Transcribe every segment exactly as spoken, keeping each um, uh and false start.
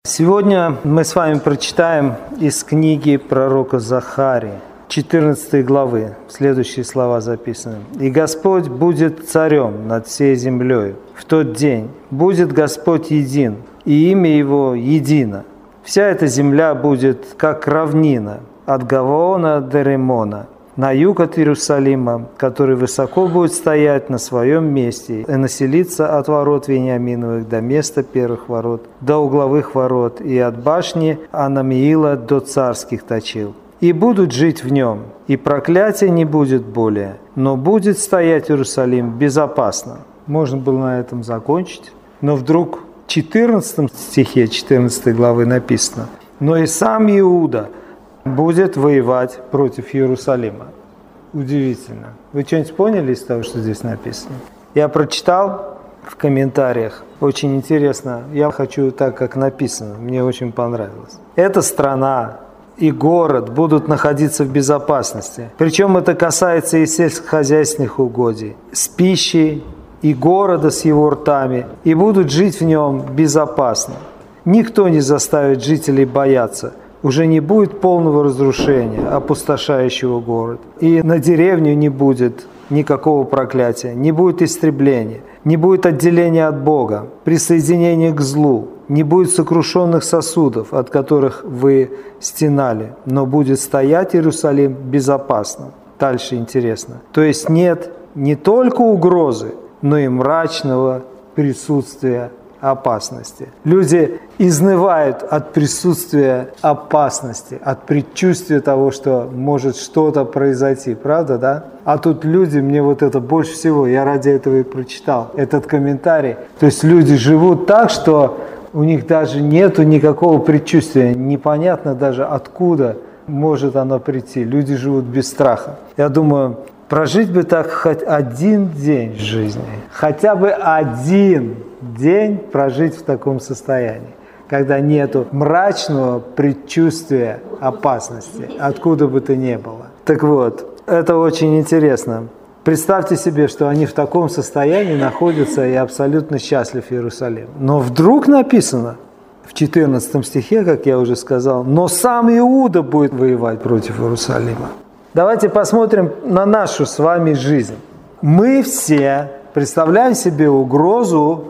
Сегодня мы с вами прочитаем из книги пророка Захарии, четырнадцатой главы, следующие слова записаны. «И Господь будет царем над всей землей. В тот день будет Господь един, и имя Его едино. Вся эта земля будет, как равнина, от Гаваона до Римона, на юг от Иерусалима, который высоко будет стоять на своем месте и населиться от ворот Вениаминовых до места первых ворот, до угловых ворот, и от башни Анамиила до царских точил. И будут жить в нем, и проклятия не будет более, но будет стоять Иерусалим безопасно». Можно было на этом закончить, но вдруг в четырнадцатом стихе четырнадцатой главы написано: «Но и сам Иуда будет воевать против Иерусалима». Удивительно. Вы что-нибудь поняли из того, что здесь написано? Я прочитал в комментариях. Очень интересно. Я хочу так, как написано. Мне очень понравилось. Эта страна и город будут находиться в безопасности. Причем это касается и сельскохозяйственных угодий, с пищей, и города с его ртами, и будут жить в нем безопасно. Никто не заставит жителей бояться. Уже не будет полного разрушения, опустошающего город. И на деревню не будет никакого проклятия, не будет истребления, не будет отделения от Бога, присоединения к злу, не будет сокрушенных сосудов, от которых вы стенали, но будет стоять Иерусалим безопасно. Дальше интересно. То есть нет не только угрозы, но и мрачного присутствия опасности. Люди изнывают от присутствия опасности, от предчувствия того, что может что-то произойти. Правда, да? А тут люди, мне вот это больше всего, я ради этого и прочитал этот комментарий. То есть люди живут так, что у них даже нету никакого предчувствия. Непонятно даже, откуда может оно прийти. Люди живут без страха. Я думаю, прожить бы так хоть один день в жизни, хотя бы один день прожить в таком состоянии, когда нету мрачного предчувствия опасности, откуда бы то ни было. Так вот, это очень интересно. Представьте себе, что они в таком состоянии находятся и абсолютно счастлив Иерусалим. Но вдруг написано в четырнадцатом стихе, как я уже сказал, «Но сам Иуда будет воевать против Иерусалима». Давайте посмотрим на нашу с вами жизнь. Мы все представляем себе угрозу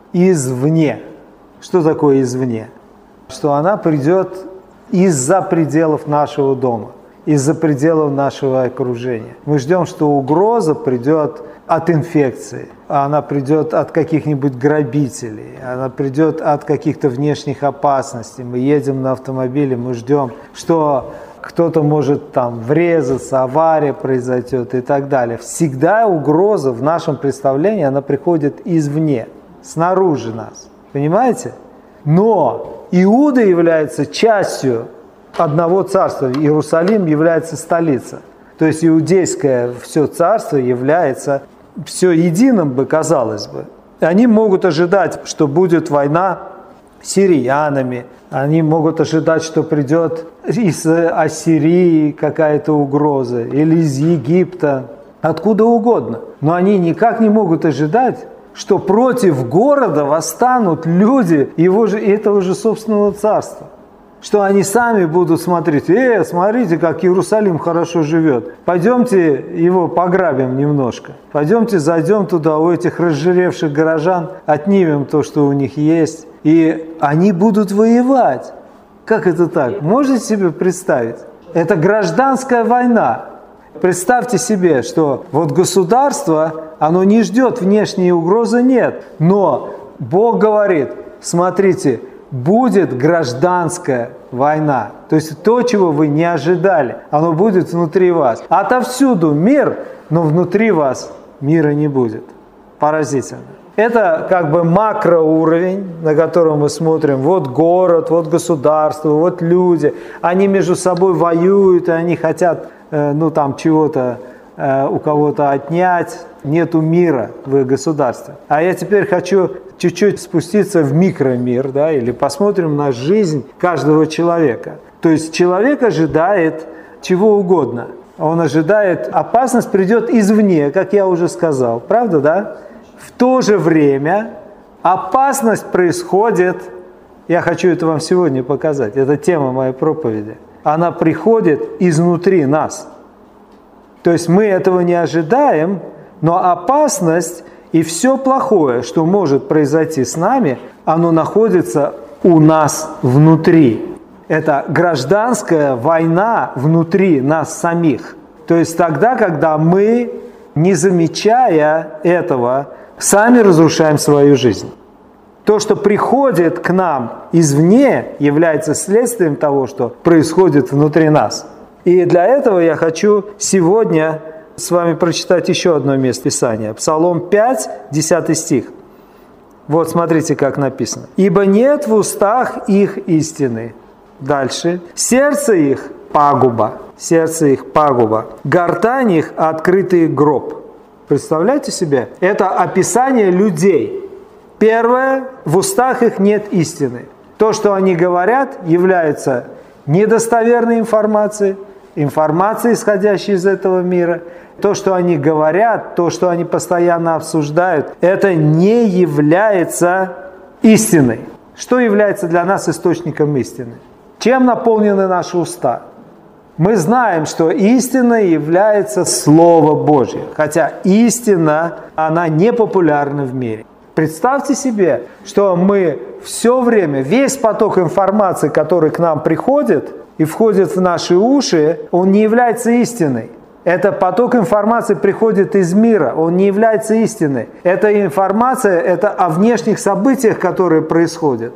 извне. Что такое извне? Что она придет из-за пределов нашего дома, из-за пределов нашего окружения. Мы ждем, что угроза придет от инфекции, она придет от каких-нибудь грабителей, она придет от каких-то внешних опасностей. Мы едем на автомобиле, мы ждем, что кто-то может там врезаться, авария произойдет и так далее. Всегда угроза в нашем представлении, она приходит извне, снаружи нас. Понимаете? Но Иуда является частью одного царства. Иерусалим является столицей. То есть иудейское все царство является все единым бы, казалось бы. Они могут ожидать, что будет война с сириянами. Они могут ожидать, что придет из Ассирии какая-то угроза или из Египта, откуда угодно. Но они никак не могут ожидать, что против города восстанут люди его же, этого же собственного царства. Что они сами будут смотреть: «Э, смотрите, как Иерусалим хорошо живет. Пойдемте его пограбим немножко. Пойдемте зайдем туда, у этих разжиревших горожан отнимем то, что у них есть». И они будут воевать. Как это так? Можете себе представить? Это гражданская война. Представьте себе, что вот государство, оно не ждет внешней угрозы, нет. Но Бог говорит: смотрите, будет гражданская война. То есть то, чего вы не ожидали, оно будет внутри вас. Отовсюду мир, но внутри вас мира не будет. Поразительно. Это как бы макроуровень, на котором мы смотрим. Вот город, вот государство, вот люди. Они между собой воюют, и они хотят, ну там, чего-то у кого-то отнять. Нету мира в их государстве. А я теперь хочу чуть-чуть спуститься в микромир, да, или посмотрим на жизнь каждого человека. То есть человек ожидает чего угодно. Он ожидает, опасность придет извне, как я уже сказал. Правда, да? В то же время опасность происходит Я хочу это вам сегодня показать. Это тема моей проповеди. Она приходит изнутри нас. То есть мы этого не ожидаем, но опасность и все плохое, что может произойти с нами, оно находится у нас внутри. Это гражданская война внутри нас самих. То есть тогда, когда мы, не замечая этого, сами разрушаем свою жизнь. То, что приходит к нам извне, является следствием того, что происходит внутри нас. И для этого я хочу сегодня с вами прочитать еще одно место Писания. Псалом пять, десятый стих. Вот смотрите, как написано. «Ибо нет в устах их истины». Дальше. «Сердце их пагуба». Сердце их пагуба. «Гортань их открытый гроб». Представляете себе? Это описание людей. Первое, в устах их нет истины. То, что они говорят, является недостоверной информацией, информацией, исходящей из этого мира. То, что они говорят, то, что они постоянно обсуждают, это не является истиной. Что является для нас источником истины? Чем наполнены наши уста? Мы знаем, что истиной является Слово Божье, хотя истина, она не популярна в мире. Представьте себе, что мы все время, весь поток информации, который к нам приходит и входит в наши уши, он не является истиной. Этот поток информации приходит из мира, он не является истиной. Эта информация – это о внешних событиях, которые происходят.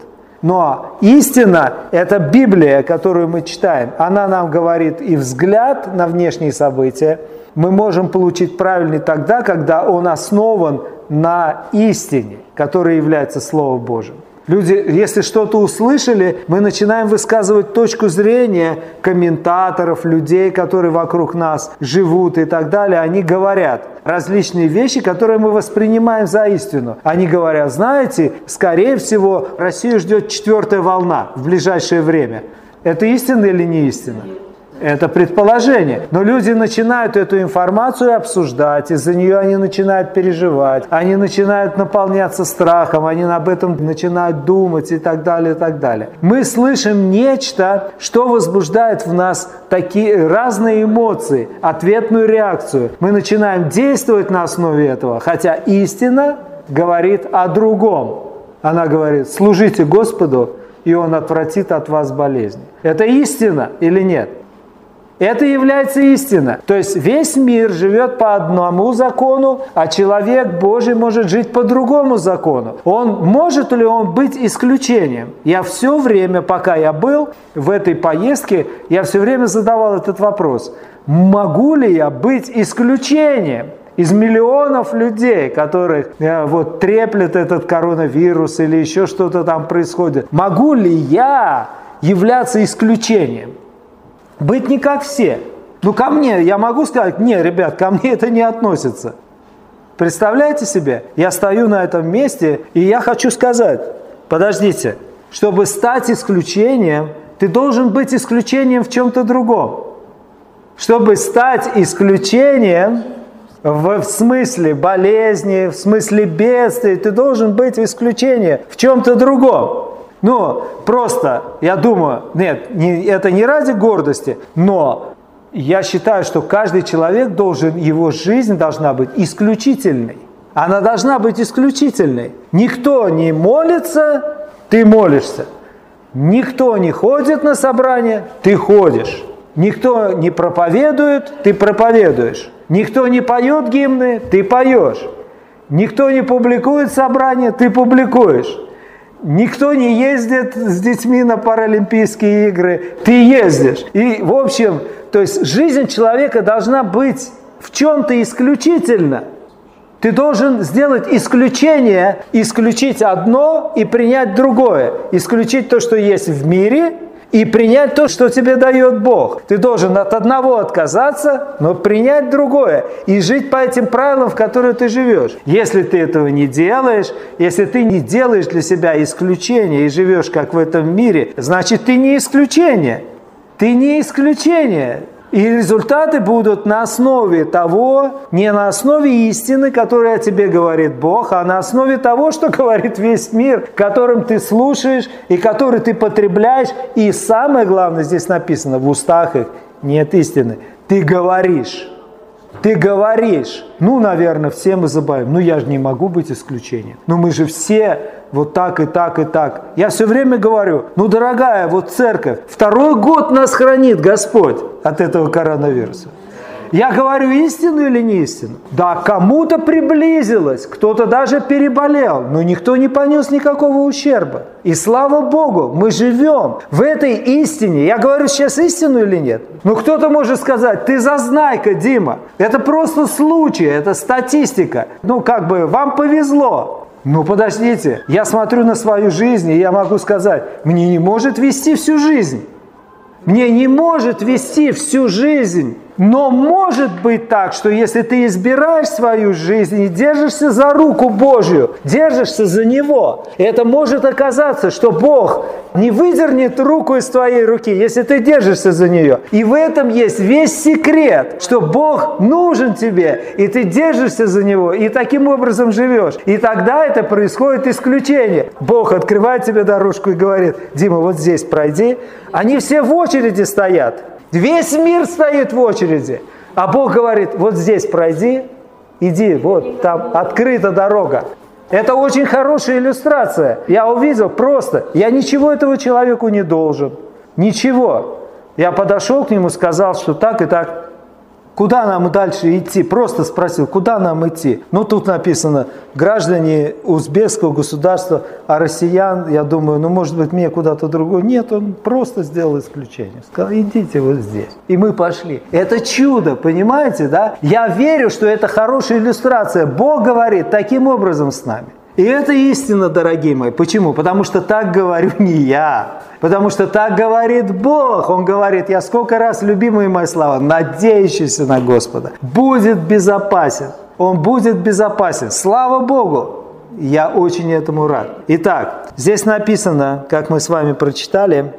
Но истина – это Библия, которую мы читаем. Она нам говорит и взгляд на внешние события. Мы можем получить правильный тогда, когда он основан на истине, которая является Словом Божьим. Люди, если что-то услышали, мы начинаем высказывать точку зрения комментаторов, людей, которые вокруг нас живут и так далее. Они говорят различные вещи, которые мы воспринимаем за истину. Они говорят, знаете, скорее всего, Россию ждет четвертая волна в ближайшее время. Это истина или не истина? Это предположение. Но люди начинают эту информацию обсуждать, из-за нее они начинают переживать, они начинают наполняться страхом, они об этом начинают думать и так далее, и так далее. Мы слышим нечто, что возбуждает в нас такие разные эмоции, ответную реакцию. Мы начинаем действовать на основе этого, хотя истина говорит о другом. Она говорит, служите Господу, и Он отвратит от вас болезни. Это истина или нет? Это является истина. То есть весь мир живет по одному закону, а человек Божий может жить по другому закону. Он может ли он быть исключением? Я все время, пока я был в этой поездке, я все время задавал этот вопрос. Могу ли я быть исключением из миллионов людей, которых э, вот треплет этот коронавирус или еще что-то там происходит? Могу ли я являться исключением? Быть не как все. Ну, ко мне, я могу сказать, не, ребят, ко мне это не относится. Представляете себе? Я стою на этом месте, и я хочу сказать, подождите, чтобы стать исключением, ты должен быть исключением в чем-то другом. Чтобы стать исключением в смысле болезни, в смысле бедствий, ты должен быть исключением в чем-то другом. Ну, просто, я думаю, нет, не, это не ради гордости, но я считаю, что каждый человек должен, его жизнь должна быть исключительной. Она должна быть исключительной. Никто не молится, ты молишься. Никто не ходит на собрание, ты ходишь. Никто не проповедует, ты проповедуешь. Никто не поет гимны, ты поешь. Никто не публикует собрания, ты публикуешь. Никто не ездит с детьми на Паралимпийские игры, ты ездишь. И, в общем, то есть жизнь человека должна быть в чем-то исключительно. Ты должен сделать исключение, исключить одно и принять другое. Исключить то, что есть в мире, и принять то, что тебе дает Бог. Ты должен от одного отказаться, но принять другое. И жить по этим правилам, в которых ты живешь. Если ты этого не делаешь, если ты не делаешь для себя исключение и живешь как в этом мире, значит ты не исключение. Ты не исключение. И результаты будут на основе того, не на основе истины, которую о тебе говорит Бог, а на основе того, что говорит весь мир, которым ты слушаешь и который ты потребляешь. И самое главное, здесь написано, в устах их нет истины. Ты говоришь. Ты говоришь. Ну, наверное, все мы забавим. Ну, я же не могу быть исключением. Ну, мы же все вот так и так и так. Я все время говорю, ну, дорогая, вот церковь, второй год нас хранит Господь от этого коронавируса. Я говорю истину или не истину? Да, кому-то приблизилось, кто-то даже переболел, но никто не понес никакого ущерба. И слава Богу, мы живем в этой истине. Я говорю сейчас истину или нет? Ну, кто-то может сказать, ты зазнайка, Дима. Это просто случай, это статистика. Ну, как бы, вам повезло. Ну, подождите, я смотрю на свою жизнь, и я могу сказать, мне не может вести всю жизнь. Мне не может вести всю жизнь. Но может быть так, что если ты избираешь свою жизнь и держишься за руку Божью, держишься за Него, это может оказаться, что Бог не выдернет руку из твоей руки, если ты держишься за нее. И в этом есть весь секрет, что Бог нужен тебе, и ты держишься за Него, и таким образом живешь. И тогда это происходит исключение. Бог открывает тебе дорожку и говорит, Дима, вот здесь пройди. Они все в очереди стоят. Весь мир стоит в очереди. А Бог говорит, вот здесь пройди, иди, вот там открыта дорога. Это очень хорошая иллюстрация. Я увидел просто, я ничего этому человеку не должен. Ничего. Я подошел к нему, сказал, что так и так. Куда нам дальше идти? Просто спросил, куда нам идти? Ну, тут написано, граждане узбекского государства, а россиян, я думаю, ну, может быть, мне куда-то другое. Нет, он просто сделал исключение. Сказал, идите вот здесь. И мы пошли. Это чудо, понимаете, да? Я верю, что это хорошая иллюстрация. Бог говорит таким образом с нами. И это истина, дорогие мои. Почему? Потому что так говорю не я. Потому что так говорит Бог. Он говорит, я сколько раз, любимые мои слова, надеющийся на Господа, будет безопасен. Он будет безопасен. Слава Богу! Я очень этому рад. Итак, здесь написано, как мы с вами прочитали,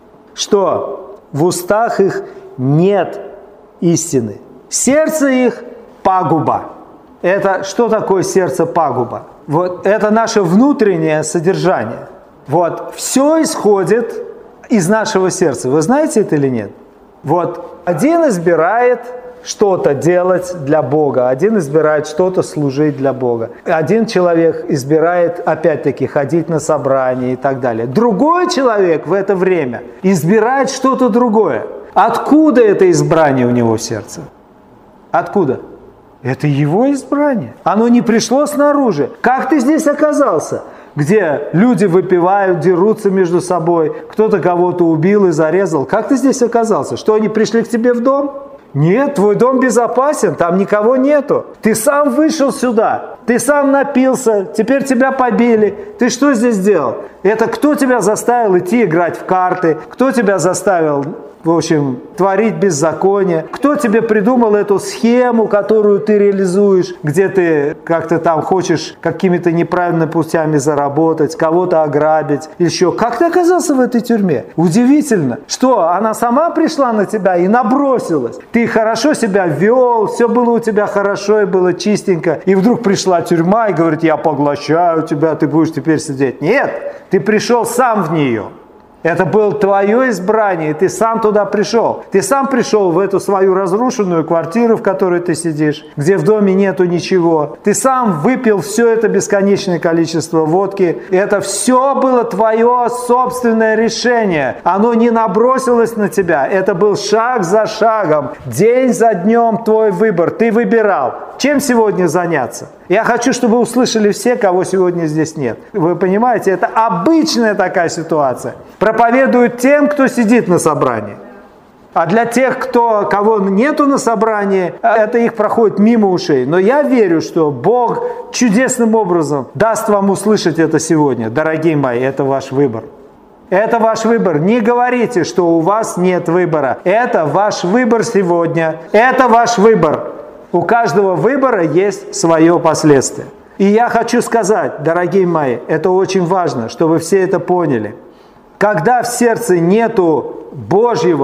что в устах их нет истины. Сердце их пагуба. Это что такое сердце пагуба? Вот это наше внутреннее содержание. Вот все исходит из нашего сердца. Вы знаете это или нет? Вот один избирает что-то делать для Бога, один избирает что-то служить для Бога. Один человек избирает, опять-таки, ходить на собрания и так далее. Другой человек в это время избирает что-то другое. Откуда это избрание у него в сердце? Откуда? Это его избрание. Оно не пришло снаружи. Как ты здесь оказался? Где люди выпивают, дерутся между собой, кто-то кого-то убил и зарезал. Как ты здесь оказался? Что, они пришли к тебе в дом? Нет, твой дом безопасен, там никого нету. Ты сам вышел сюда, ты сам напился, теперь тебя побили. Ты что здесь делал? Это кто тебя заставил идти играть в карты? Кто тебя заставил, в общем, творить беззаконие? Кто тебе придумал эту схему, которую ты реализуешь, где ты как-то там хочешь какими-то неправильными путями заработать, кого-то ограбить, еще? Как ты оказался в этой тюрьме? Удивительно, что она сама пришла на тебя и набросилась. Ты хорошо себя вел, все было у тебя хорошо и было чистенько, и вдруг пришла тюрьма и говорит, я поглощаю тебя, ты будешь теперь сидеть. Нет, ты пришел сам в нее. Это было твое избрание, и ты сам туда пришел. Ты сам пришел в эту свою разрушенную квартиру, в которой ты сидишь, где в доме нету ничего. Ты сам выпил все это бесконечное количество водки. Это все было твое собственное решение. Оно не набросилось на тебя. Это был шаг за шагом, день за днем твой выбор. Ты выбирал, чем сегодня заняться. Я хочу, чтобы услышали все, кого сегодня здесь нет. Вы понимаете, это обычная такая ситуация. Проповедуют тем, кто сидит на собрании. А для тех, кто, кого нету на собрании, это их проходит мимо ушей. Но я верю, что Бог чудесным образом даст вам услышать это сегодня. Дорогие мои, это ваш выбор. Это ваш выбор. Не говорите, что у вас нет выбора. Это ваш выбор сегодня. Это ваш выбор. У каждого выбора есть свое последствие. И я хочу сказать, дорогие мои, это очень важно, чтобы все это поняли. Когда в сердце нету Божьего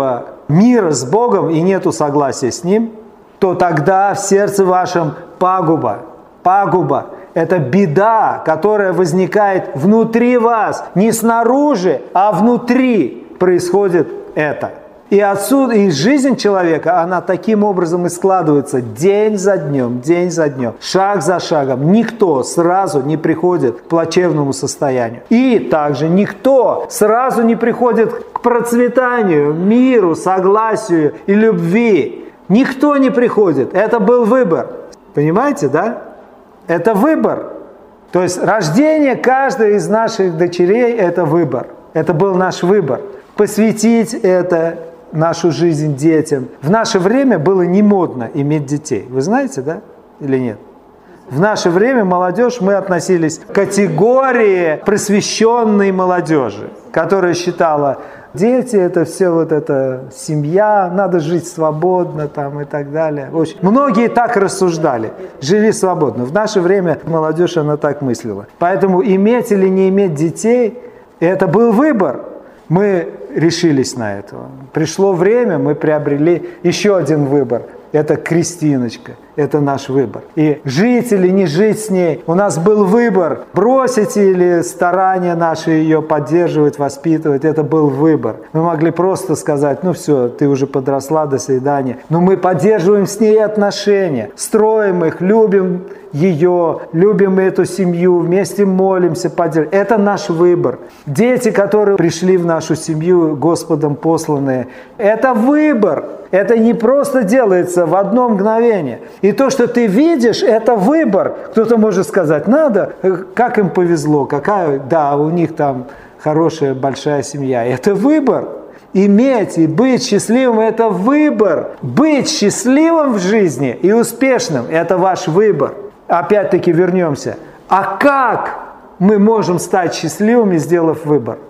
мира с Богом и нету согласия с Ним, то тогда в сердце вашем пагуба. Пагуба – это беда, которая возникает внутри вас. Не снаружи, а внутри происходит это. И отсюда, и жизнь человека, она таким образом и складывается день за днем, день за днем, шаг за шагом. Никто сразу не приходит к плачевному состоянию. И также никто сразу не приходит к процветанию, миру, согласию и любви. Никто не приходит. Это был выбор. Понимаете, да? Это выбор. То есть рождение каждой из наших дочерей – это выбор. Это был наш выбор. Посвятить это нашу жизнь детям. В наше время было не модно иметь детей. Вы знаете, да? Или нет? В наше время молодежь, мы относились к категории просвещенной молодежи, которая считала, дети это все вот это семья, надо жить свободно там и так далее. В общем, многие так рассуждали, жили свободно. В наше время молодежь, она так мыслила. Поэтому иметь или не иметь детей, это был выбор. Мы решились на это. Пришло время, мы приобрели еще один выбор. Это Кристиночка, это наш выбор. И жить или не жить с ней, у нас был выбор. Бросить или старания наши ее поддерживать, воспитывать, это был выбор. Мы могли просто сказать, ну все, ты уже подросла, до свидания. Но мы поддерживаем с ней отношения, строим их, любим ее, любим эту семью, вместе молимся, поддерживаем. Это наш выбор. Дети, которые пришли в нашу семью, Господом посланные, это выбор. Это не просто делается в одно мгновение. И то, что ты видишь, это выбор. Кто-то может сказать, надо, как им повезло, какая, да, у них там хорошая, большая семья. Это выбор. Иметь и быть счастливым – это выбор. Быть счастливым в жизни и успешным – это ваш выбор. Опять-таки вернемся. А как мы можем стать счастливыми, сделав выбор?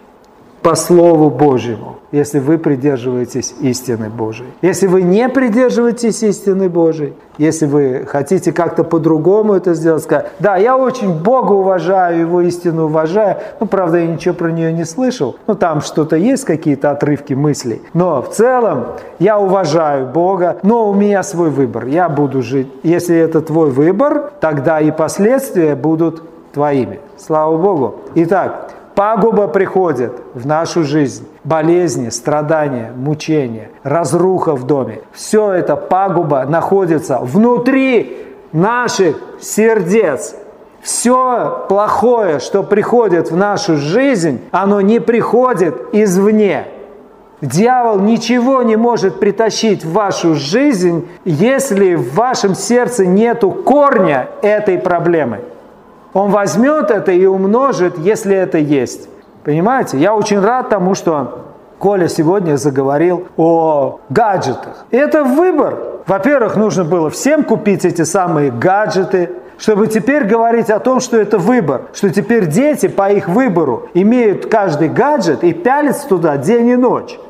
По Слову Божьему, если вы придерживаетесь истины Божией. Если вы не придерживаетесь истины Божией, если вы хотите как-то по-другому это сделать, сказать, да, я очень Бога уважаю, Его истину уважаю, ну, правда, я ничего про нее не слышал, ну, там что-то есть, какие-то отрывки мыслей, но в целом я уважаю Бога, но у меня свой выбор, я буду жить. Если это твой выбор, тогда и последствия будут твоими. Слава Богу. Итак, пагуба приходит в нашу жизнь. Болезни, страдания, мучения, разруха в доме. Все это пагуба находится внутри наших сердец. Все плохое, что приходит в нашу жизнь, оно не приходит извне. Дьявол ничего не может притащить в вашу жизнь, если в вашем сердце нету корня этой проблемы. Он возьмет это и умножит, если это есть. Понимаете? Я очень рад тому, что Коля сегодня заговорил о гаджетах. Это выбор. Во-первых, нужно было всем купить эти самые гаджеты, чтобы теперь говорить о том, что это выбор. Что теперь дети по их выбору имеют каждый гаджет и пялятся туда день и ночь.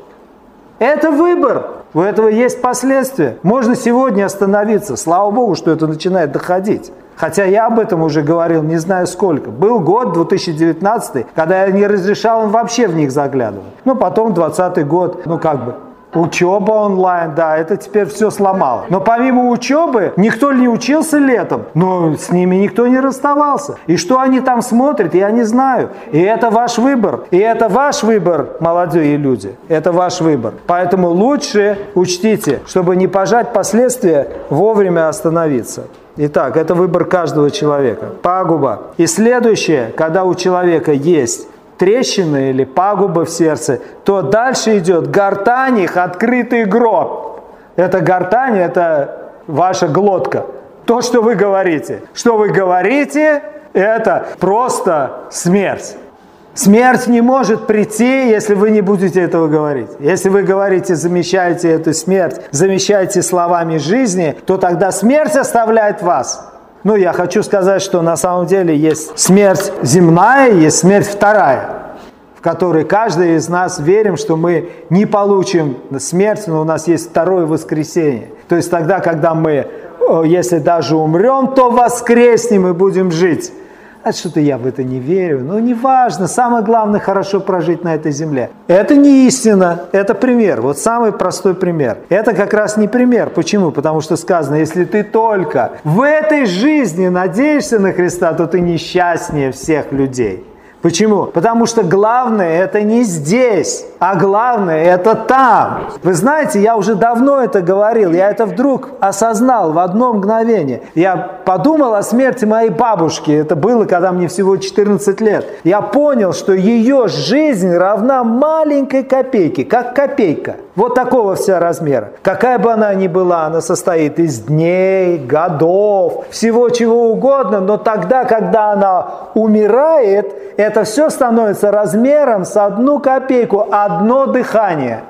Это выбор. У этого есть последствия. Можно сегодня остановиться. Слава Богу, что это начинает доходить. Хотя я об этом уже говорил не знаю сколько. Был год, две тысячи девятнадцатый, когда я не разрешал им вообще в них заглядывать. Ну, потом двадцатый год, ну как бы, учеба онлайн, да, это теперь все сломало. Но помимо учебы, никто не учился летом, но с ними никто не расставался. И что они там смотрят, я не знаю. И это ваш выбор. И это ваш выбор, молодые люди. Это ваш выбор. Поэтому лучше учтите, чтобы не пожать последствия, вовремя остановиться. Итак, это выбор каждого человека. Пагуба. И следующее, когда у человека есть трещины или пагуба в сердце, то дальше идет гортань их, открытый гроб. Это гортань, это ваша глотка. То, что вы говорите. Что вы говорите, это просто смерть. Смерть не может прийти, если вы не будете этого говорить. Если вы говорите, замещаете эту смерть, замещаете словами жизни, то тогда смерть оставляет вас. Ну, я хочу сказать, что на самом деле есть смерть земная, есть смерть вторая, в которой каждый из нас верим, что мы не получим смерть, но у нас есть второе воскресенье. То есть тогда, когда мы, если даже умрем, то воскреснем и будем жить. а что-то я в это не верю. Ну, неважно, самое главное, хорошо прожить на этой земле. Это не истина, это пример. Вот самый простой пример. Это как раз не пример. Почему? Потому что сказано, если ты только в этой жизни надеешься на Христа, то ты несчастнее всех людей. Почему? Потому что главное это не здесь, а главное это там. Вы знаете, я уже давно это говорил, я это вдруг осознал в одно мгновение. Я подумал о смерти моей бабушки, это было, когда мне всего четырнадцать лет. Я понял, что ее жизнь равна маленькой копейке, как копейка. Вот такого вся размера. Какая бы она ни была, она состоит из дней, годов, всего чего угодно, но тогда, когда она умирает, это все становится размером с одну копейку, одно дыхание.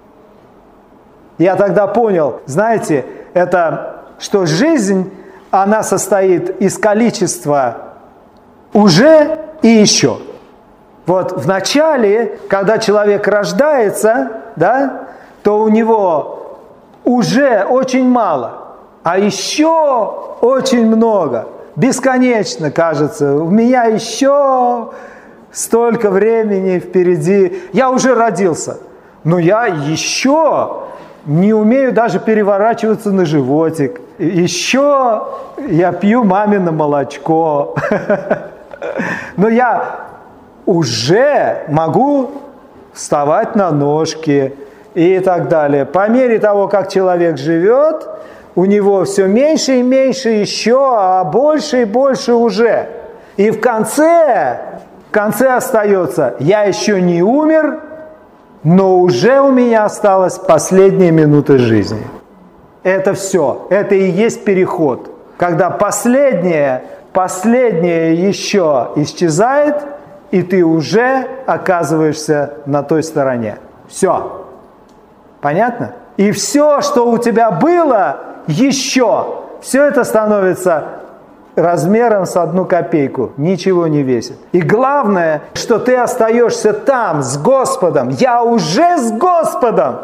Я тогда понял, знаете, это, что жизнь, она состоит из количества уже и еще. Вот в начале, когда человек рождается, да, то у него уже очень мало, а еще очень много. Бесконечно, кажется. У меня еще столько времени впереди. Я уже родился, но я еще не умею даже переворачиваться на животик. Еще я пью мамино молочко. Но я уже могу вставать на ножки и так далее. По мере того, как человек живет, у него все меньше и меньше еще, а больше и больше уже. И в конце, в конце остается, я еще не умер, но уже у меня осталась последняя минута жизни. Это все, это и есть переход. Когда последнее, последнее еще исчезает, и ты уже оказываешься на той стороне. Все. Понятно? И все, что у тебя было еще, все это становится размером с одну копейку. Ничего не весит. И главное, что ты остаешься там с Господом. Я уже с Господом.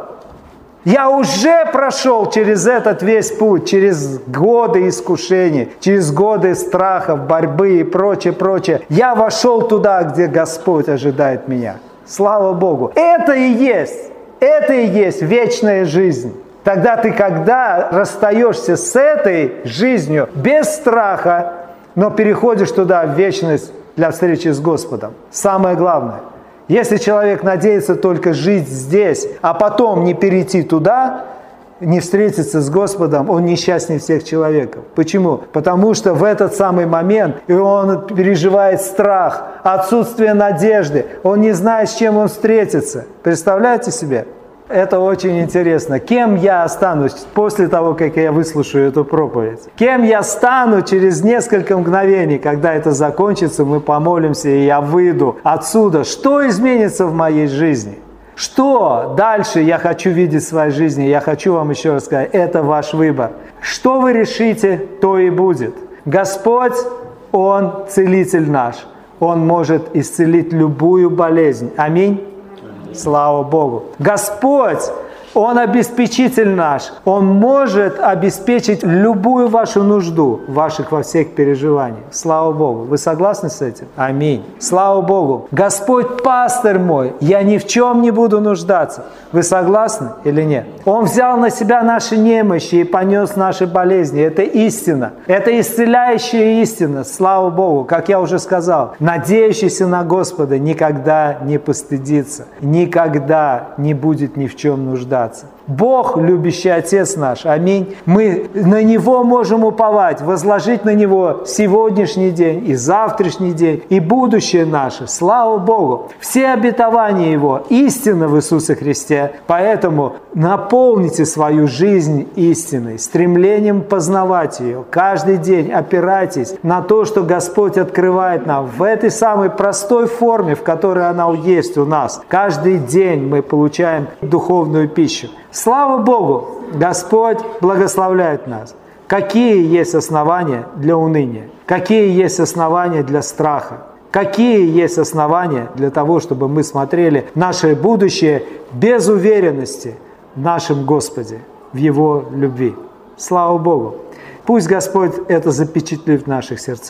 Я уже прошел через этот весь путь, через годы искушений, через годы страхов, борьбы и прочее, прочее. Я вошел туда, где Господь ожидает меня. Слава Богу. Это и есть, это и есть вечная жизнь. Тогда ты, когда расстаешься с этой жизнью без страха, но переходишь туда в вечность для встречи с Господом. Самое главное. Если человек надеется только жить здесь, а потом не перейти туда, не встретиться с Господом, он несчастнее всех человеков. Почему? Потому что в этот самый момент и он переживает страх, отсутствие надежды, он не знает, с чем он встретится. Представляете себе? Это очень интересно. Кем я останусь после того, как я выслушаю эту проповедь? Кем я стану через несколько мгновений, когда это закончится, мы помолимся, и я выйду отсюда? Что изменится в моей жизни? Что дальше я хочу видеть в своей жизни? Я хочу вам еще раз сказать, это ваш выбор. Что вы решите, то и будет. Господь, Он целитель наш. Он может исцелить любую болезнь. Аминь. Слава Богу. Господь, Он обеспечитель наш. Он может обеспечить любую вашу нужду, ваших во всех переживаниях. Слава Богу. Вы согласны с этим? Аминь. Слава Богу. Господь пастырь мой, я ни в чем не буду нуждаться. Вы согласны или нет? Он взял на себя наши немощи и понес наши болезни. Это истина. Это исцеляющая истина. Слава Богу. Как я уже сказал, надеющийся на Господа никогда не постыдится. Никогда не будет ни в чем нуждаться. Бог, любящий Отец наш, аминь. Мы на Него можем уповать, возложить на Него сегодняшний день и завтрашний день, и будущее наше. Слава Богу! Все обетования Его истина в Иисусе Христе. Поэтому наполните свою жизнь истиной, стремлением познавать ее. Каждый день опирайтесь на то, что Господь открывает нам в этой самой простой форме, в которой она есть у нас. Каждый день мы получаем духовную пищу. Слава Богу! Господь благословляет нас. Какие есть основания для уныния? Какие есть основания для страха? Какие есть основания для того, чтобы мы смотрели наше будущее без уверенности в нашем Господе, в Его любви? Слава Богу! Пусть Господь это запечатлит в наших сердцах.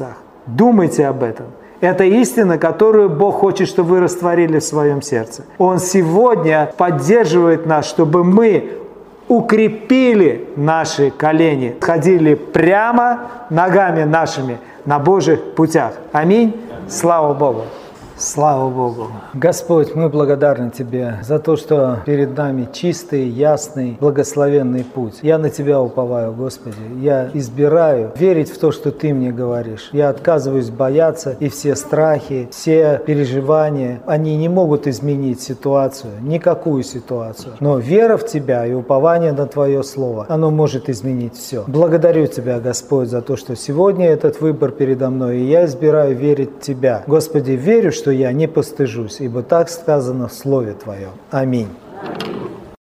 Думайте об этом. Это истина, которую Бог хочет, чтобы вы растворили в своем сердце. Он сегодня поддерживает нас, чтобы мы укрепили наши колени, ходили прямо ногами нашими на Божьих путях. Аминь. Слава Богу. Слава Богу. Господь, мы благодарны Тебе за то, что перед нами чистый, ясный, благословенный путь. Я на Тебя уповаю, Господи. Я избираю верить в то, что Ты мне говоришь. Я отказываюсь бояться, и все страхи, все переживания, они не могут изменить ситуацию, никакую ситуацию. Но вера в Тебя и упование на Твое Слово, оно может изменить все. Благодарю Тебя, Господь, за то, что сегодня этот выбор передо мной, и я избираю верить в Тебя. Господи, верю, что что я не постыжусь, ибо так сказано в Слове Твоем. Аминь.